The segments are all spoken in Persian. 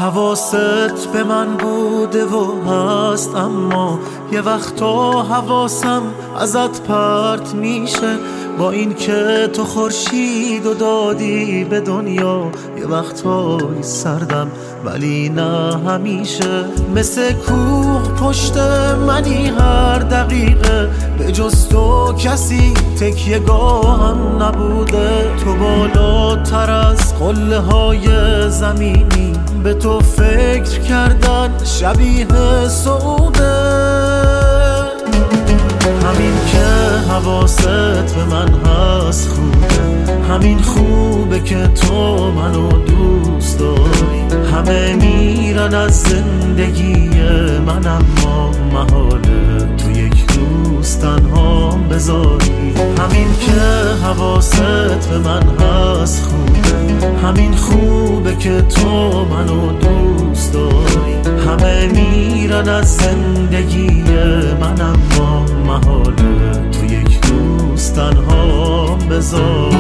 حواست به من بوده و هست، اما یه وقتا حواسم ازت پرت میشه. با این که تو خورشید و دادی به دنیا، یه وقتای سردم ولی نه همیشه. مثل کوه پشت منی هر دقیقه، به جز تو کسی تکیه گاهم نبوده. تو بالاتر از قله های زمینی، به تو فکر کردن شبیه سعوده. همین که حواست به من هست خوبه، همین خوبه که تو منو دوست داری. همه میرن از زندگی من، اما محاله تو یک روز تنهام بذاری. همین که حواست به من هست خوبه، همین خوبه که تو منو دوست داری. همه میرن از زندگی من، اما محاله تو یک روز تنهام بذاری.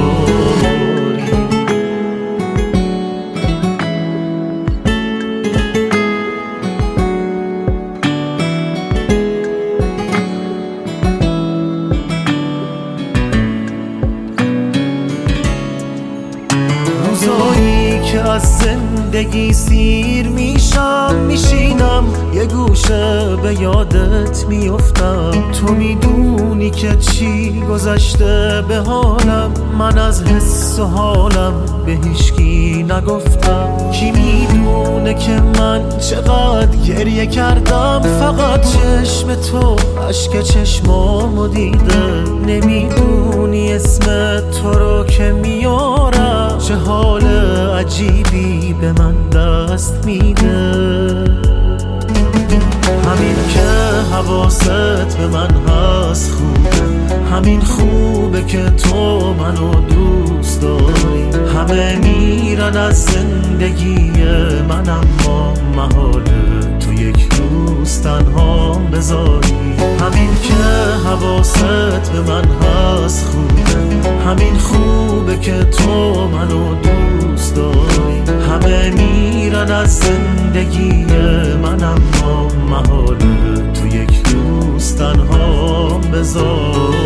روزایی که از زندگی سیر میشم، میشینم یه گوشه به یادت میفتم. تو میدونی که چی گذشته به حالم، من از حس و حالم به هیچکی نگفتم. کی میدونه که من چقدر گریه کردم، فقط چشم تو اشک چشمامو دیده. نمیدونی اسم تو رو که میارم، چه حال عجیبی به من دست میده. همین که حواست به من هست خوبه، همین خوبه که تو منو دوست داری. همه میرن از زندگی من، اما محاله تو یک روز تنهام بذاری. همین که حواست به من هست خوبه، همین خوبه که تو منو دوست داری. همه میرن از زندگی من، اما محاله تو یک روز تنهام بذاری.